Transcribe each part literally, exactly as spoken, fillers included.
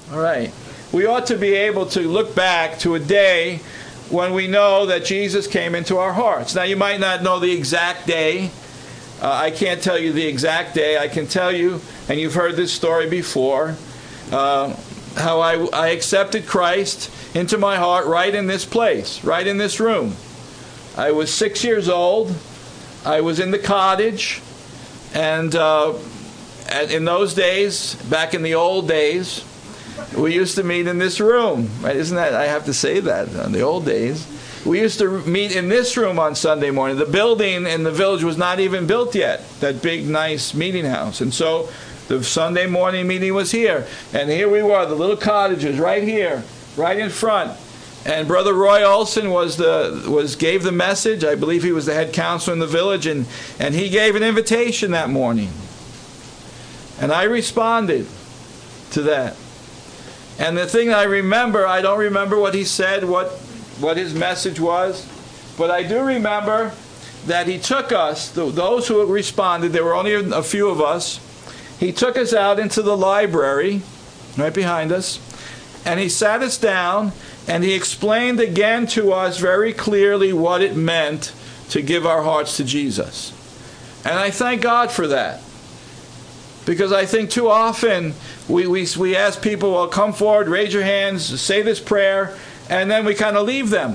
All right. We ought to be able to look back to a day when we know that Jesus came into our hearts. Now, you might not know the exact day. Uh, I can't tell you the exact day. I can tell you, and you've heard this story before, uh, how I, I accepted Christ into my heart right in this place, right in this room. I was six years old. I was in the cottage. And uh, in those days, back in the old days, we used to meet in this room. Right? Isn't that, I have to say that, in the old days. We used to meet in this room on Sunday morning. The building in the village was not even built yet, that big, nice meeting house. And so the Sunday morning meeting was here. And here we were, the little cottages right here, right in front. And Brother Roy Olson was the was gave the message. I believe he was the head counselor in the village, and, and he gave an invitation that morning. And I responded to that. And the thing I remember, I don't remember what he said, what what his message was, but I do remember that he took us, those who responded, there were only a few of us, he took us out into the library, right behind us, and he sat us down, and he explained again to us very clearly what it meant to give our hearts to Jesus. And I thank God for that. Because I think too often we, we, we ask people, well, come forward, raise your hands, say this prayer, and then we kind of leave them.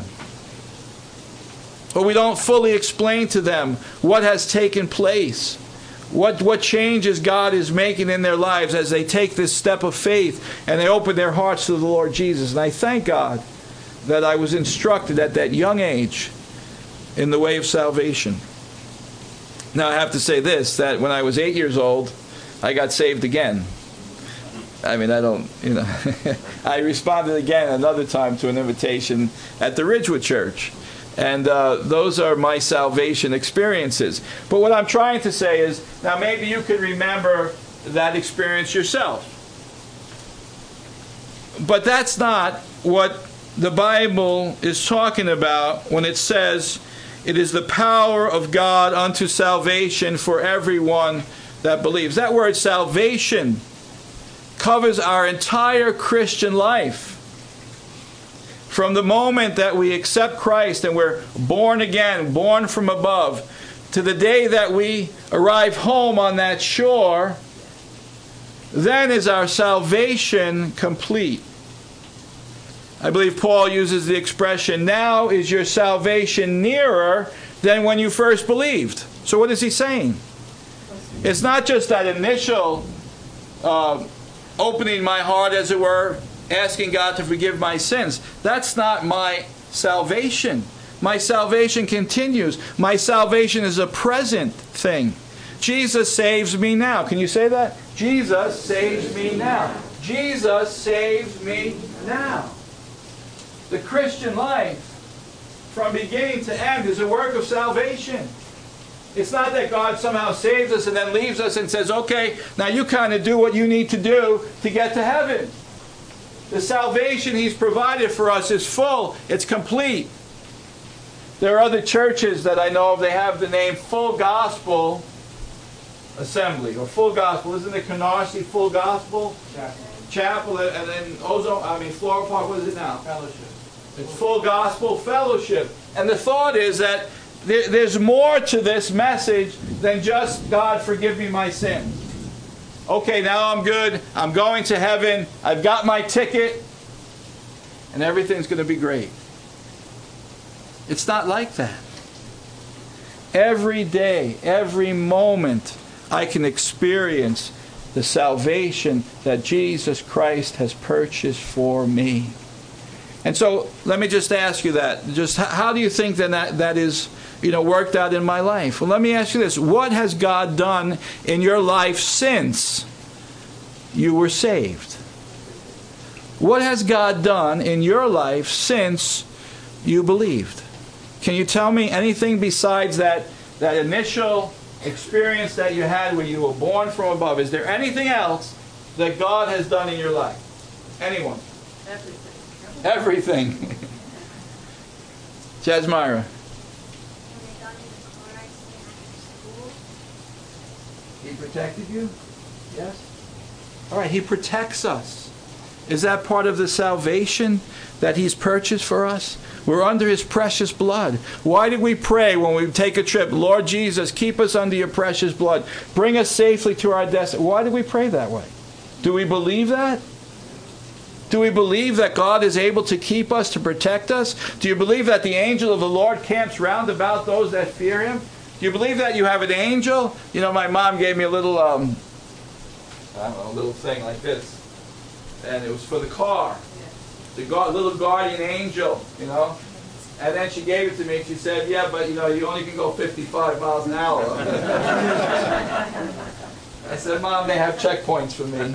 Or we don't fully explain to them what has taken place. What, what changes God is making in their lives as they take this step of faith and they open their hearts to the Lord Jesus. And I thank God that I was instructed at that young age in the way of salvation. Now I have to say this, that when I was eight years old, I got saved again. I mean, I don't, you know, I responded again another time to an invitation at the Ridgewood Church. And uh, those are my salvation experiences. But what I'm trying to say is, now maybe you can remember that experience yourself. But that's not what the Bible is talking about when it says, it is the power of God unto salvation for everyone that believes. That word salvation covers our entire Christian life. From the moment that we accept Christ and we're born again, born from above, to the day that we arrive home on that shore, then is our salvation complete. I believe Paul uses the expression, now is your salvation nearer than when you first believed. So what is he saying? It's not just that initial uh, opening my heart, as it were, asking God to forgive my sins. That's not my salvation. My salvation continues. My salvation is a present thing. Jesus saves me now. Can you say that? Jesus saves me now. Jesus saves me now. The Christian life, from beginning to end, is a work of salvation. It's not that God somehow saves us and then leaves us and says, okay, now you kind of do what you need to do to get to heaven. The salvation He's provided for us is full. It's complete. There are other churches that I know of, they have the name Full Gospel Assembly, or Full Gospel. Isn't it Canarsie Full Gospel? Chapel. Chapel, and then Ozone, I mean Floral Park, what is it now? Fellowship. It's Full Gospel Fellowship. And the thought is that there, there's more to this message than just, God, forgive me my sins. Okay, now I'm good. I'm going to heaven. I've got my ticket. And everything's going to be great. It's not like that. Every day, every moment, I can experience the salvation that Jesus Christ has purchased for me. And so, let me just ask you that. Just how do you think that that, that is, you know, worked out in my life? Well, let me ask you this. What has God done in your life since you were saved? What has God done in your life since you believed? Can you tell me anything besides that, that initial experience that you had when you were born from above? Is there anything else that God has done in your life? Anyone? Everything. Everything. Jasmira. He protected you? Yes? All right, He protects us. Is that part of the salvation that He's purchased for us? We're under His precious blood. Why did we pray when we take a trip? Lord Jesus, keep us under your precious blood. Bring us safely to our destination. Why do we pray that way? Do we believe that? Do we believe that God is able to keep us, to protect us? Do you believe that the angel of the Lord camps round about those that fear Him? Do you believe that you have an angel? You know, my mom gave me a little, um, I don't know, a little thing like this. And it was for the car. The guard, little guardian angel, you know. And then she gave it to me and she said, yeah, but you know, you only can go fifty-five miles an hour. I said, Mom, they have checkpoints for me.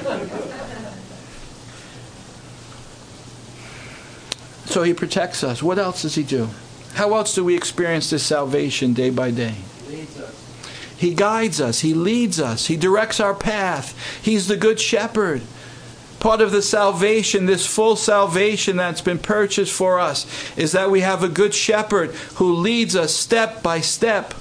So He protects us. What else does He do? How else do we experience this salvation day by day? He leads us. He guides us. He leads us. He directs our path. He's the good shepherd. Part of the salvation, this full salvation that's been purchased for us, is that we have a good shepherd who leads us step by step.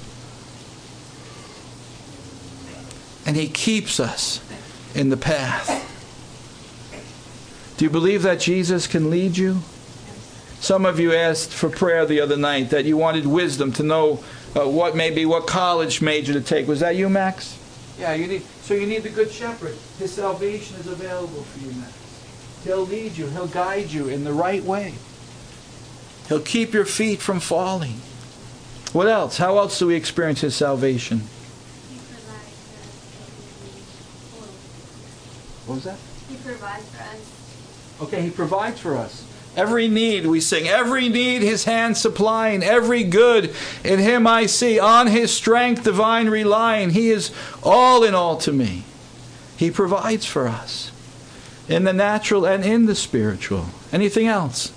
And He keeps us in the path. Do you believe that Jesus can lead you? Some of you asked for prayer the other night that you wanted wisdom to know uh, what maybe what college major to take. Was that you, Max? Yeah, you need. So you need the good shepherd. His salvation is available for you, Max. He'll lead you. He'll guide you in the right way. He'll keep your feet from falling. What else? How else do we experience His salvation? He provides for us. What was that? He provides for us. Okay, He provides for us. Every need, we sing, every need His hand supplying, every good in Him I see, on His strength divine relying. He is all in all to me. He provides for us in the natural and in the spiritual. Anything else?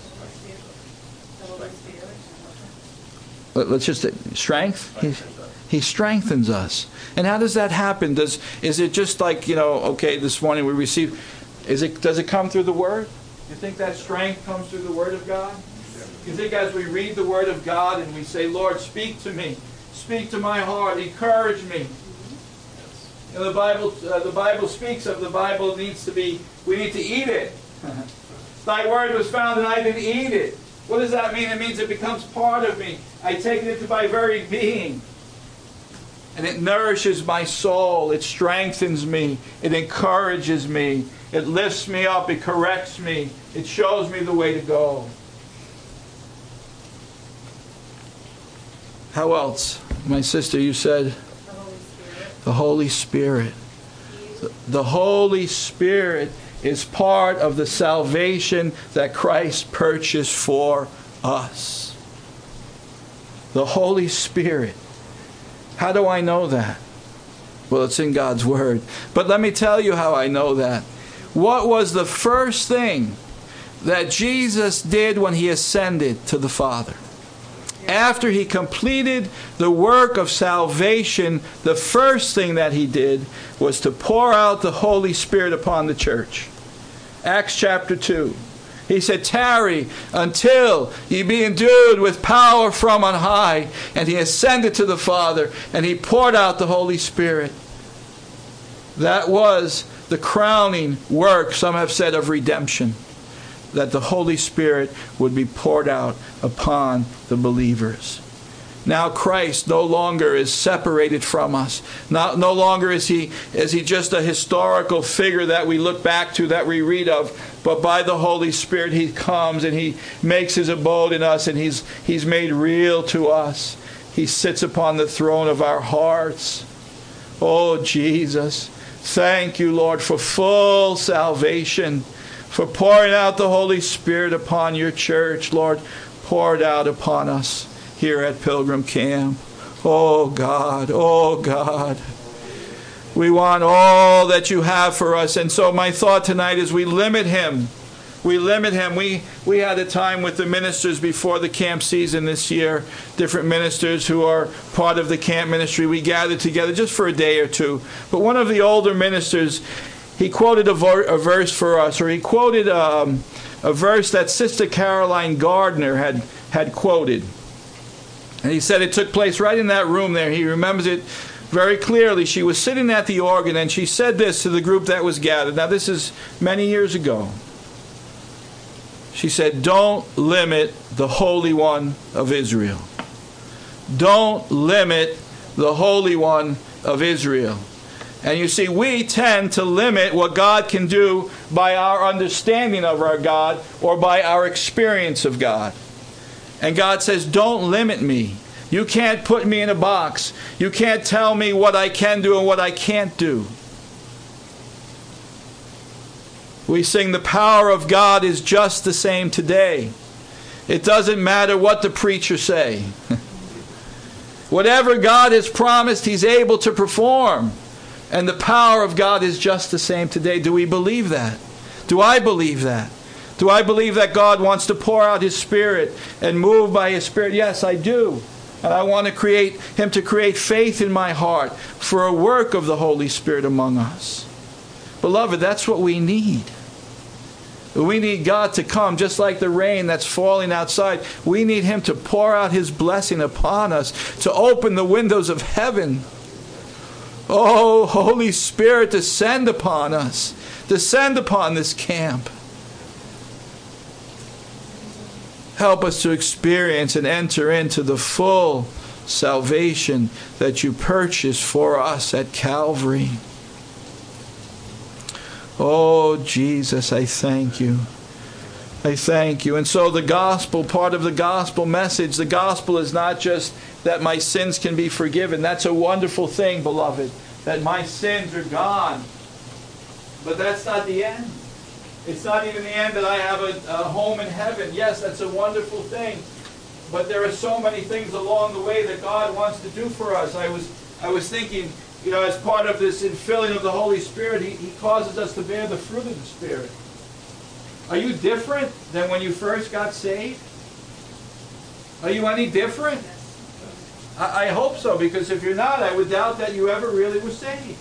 Let's just strength. He, he strengthens us. And how does that happen? Does is it just like, you know, okay, this morning we receive, is it does it come through the Word? You think that strength comes through the Word of God? You think as we read the Word of God and we say, Lord, speak to me, speak to my heart, encourage me. You know, the Bible, uh, the Bible speaks of the Bible needs to be, we need to eat it. Thy Word was found and I did eat it. What does that mean? It means it becomes part of me. I take it into my very being. And it nourishes my soul. It strengthens me. It encourages me. It lifts me up. It corrects me. It shows me the way to go. How else? My sister, you said? The Holy Spirit. The Holy Spirit. The Holy Spirit is part of the salvation that Christ purchased for us. The Holy Spirit. How do I know that? Well, it's in God's Word. But let me tell you how I know that. What was the first thing that Jesus did when He ascended to the Father? After He completed the work of salvation, the first thing that He did was to pour out the Holy Spirit upon the church. Acts chapter two. He said, tarry until ye be endued with power from on high. And He ascended to the Father and He poured out the Holy Spirit. That was the crowning work, some have said, of redemption. That the Holy Spirit would be poured out upon the believers. Now Christ no longer is separated from us. Not, no longer is he, is he just a historical figure that we look back to, that we read of. But by the Holy Spirit He comes and He makes His abode in us, and He's, he's made real to us. He sits upon the throne of our hearts. Oh, Jesus, thank you, Lord, for full salvation, for pouring out the Holy Spirit upon your church, Lord. Pour it out upon us here at Pilgrim Camp. Oh God, oh God. We want all that you have for us. And so my thought tonight is we limit Him. We limit Him. We, we had a time with the ministers before the camp season this year, different ministers who are part of the camp ministry. We gathered together just for a day or two. But one of the older ministers, he quoted a, ver- a verse for us, or he quoted um, a verse that Sister Caroline Gardner had, had quoted. And he said it took place right in that room there. He remembers it very clearly. She was sitting at the organ and she said this to the group that was gathered. Now this is many years ago. She said, "Don't limit the Holy One of Israel. Don't limit the Holy One of Israel." And you see, we tend to limit what God can do by our understanding of our God or by our experience of God. And God says, don't limit me. You can't put me in a box. You can't tell me what I can do and what I can't do. We sing the power of God is just the same today. It doesn't matter what the preacher say. Whatever God has promised, He's able to perform. And the power of God is just the same today. Do we believe that? Do I believe that? Do I believe that God wants to pour out His Spirit and move by His Spirit? Yes, I do. And I want to create Him to create faith in my heart for a work of the Holy Spirit among us. Beloved, that's what we need. We need God to come, just like the rain that's falling outside. We need Him to pour out His blessing upon us, to open the windows of heaven. Oh, Holy Spirit, descend upon us. Descend upon this camp. Help us to experience and enter into the full salvation that you purchased for us at Calvary. Oh, Jesus, I thank you. I thank you. And so the gospel, part of the gospel message, the gospel is not just that my sins can be forgiven. That's a wonderful thing, beloved, that my sins are gone. But that's not the end. It's not even the end that I have a, a home in heaven. Yes, that's a wonderful thing. But there are so many things along the way that God wants to do for us. I was, I was thinking, you know, as part of this infilling of the Holy Spirit, he, he causes us to bear the fruit of the Spirit. Are you different than when you first got saved? Are you any different? I, I hope so, because if you're not, I would doubt that you ever really were saved.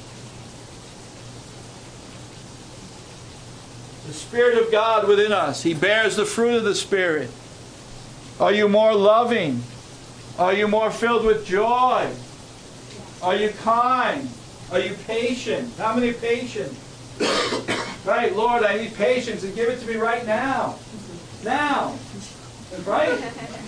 The Spirit of God within us, He bears the fruit of the Spirit. Are you more loving? Are you more filled with joy? Are you kind? Are you patient? How many patient? Right, Lord, I need patience, and give it to me right now. Now. Right?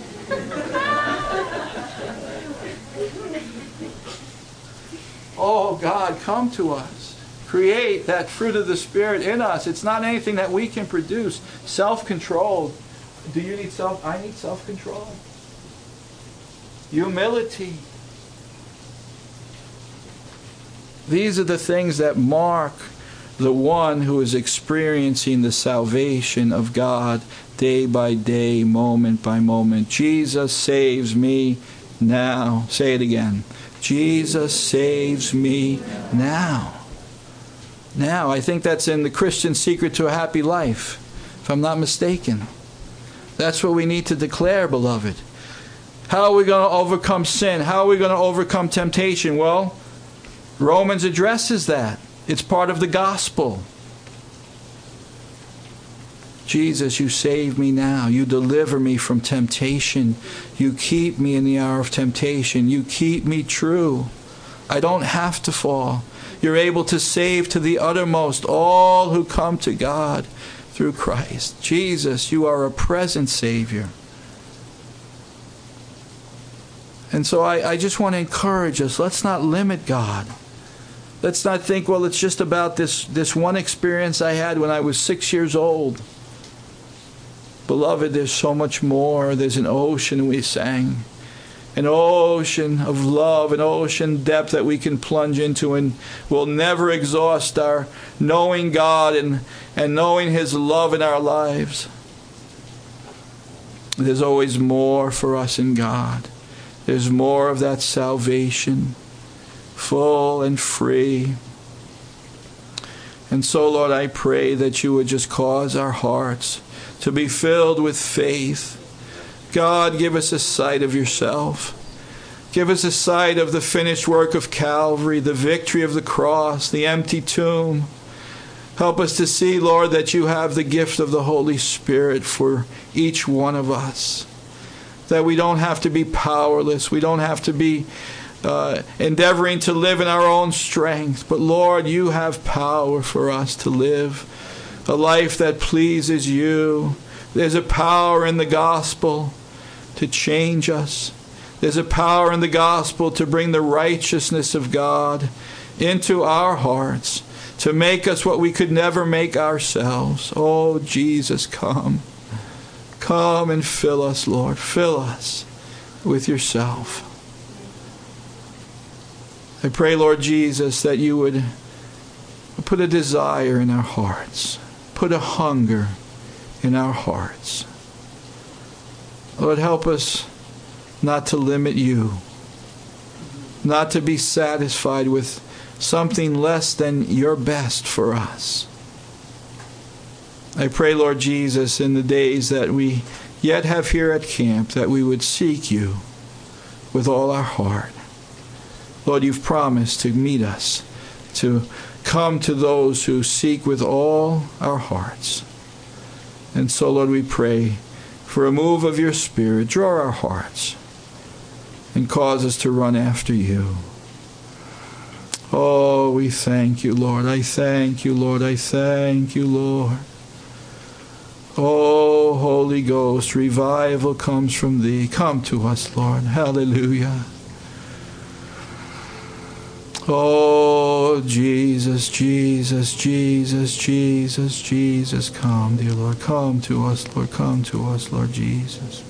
Oh, God, come to us. Create that fruit of the Spirit in us. It's not anything that we can produce. Self-control. Do you need self? I need self-control. Humility. These are the things that mark the one who is experiencing the salvation of God day by day, moment by moment. Jesus saves me now. Say it again. Jesus saves me now. Now, I think that's in The Christian Secret to a Happy Life, if I'm not mistaken. That's what we need to declare, beloved. How are we going to overcome sin? How are we going to overcome temptation? Well, Romans addresses that. It's part of the gospel. Jesus, you save me now. You deliver me from temptation. You keep me in the hour of temptation. You keep me true. I don't have to fall. You're able to save to the uttermost all who come to God through Christ. Jesus, you are a present Savior. And so I, I just want to encourage us. Let's not limit God. Let's not think, well, it's just about this, this one experience I had when I was six years old. Beloved, there's so much more. There's an ocean, we sang. An ocean of love, an ocean depth that we can plunge into, and we'll never exhaust our knowing God and, and knowing His love in our lives. There's always more for us in God. There's more of that salvation, full and free. And so, Lord, I pray that you would just cause our hearts to be filled with faith. God, give us a sight of yourself. Give us a sight of the finished work of Calvary, the victory of the cross, the empty tomb. Help us to see, Lord, that you have the gift of the Holy Spirit for each one of us. That we don't have to be powerless. We don't have to be uh, endeavoring to live in our own strength. But Lord, you have power for us to live a life that pleases you. There's a power in the gospel to change us. There's a power in the gospel to bring the righteousness of God into our hearts, to make us what we could never make ourselves. Oh, Jesus, come. Come and fill us, Lord. Fill us with yourself. I pray, Lord Jesus, that you would put a desire in our hearts. Put a hunger in our hearts. Lord, help us not to limit you, not to be satisfied with something less than your best for us. I pray, Lord Jesus, in the days that we yet have here at camp, that we would seek you with all our heart. Lord, you've promised to meet us, to come to those who seek with all our hearts. And so, Lord, we pray for a move of your Spirit. Draw our hearts and cause us to run after you. Oh, we thank you, Lord. I thank you, Lord. I thank you, Lord. Oh, Holy Ghost, revival comes from thee. Come to us, Lord. Hallelujah. Oh, Jesus, Jesus, Jesus, Jesus, Jesus, come, dear Lord. Come to us, Lord. Come to us, Lord Jesus.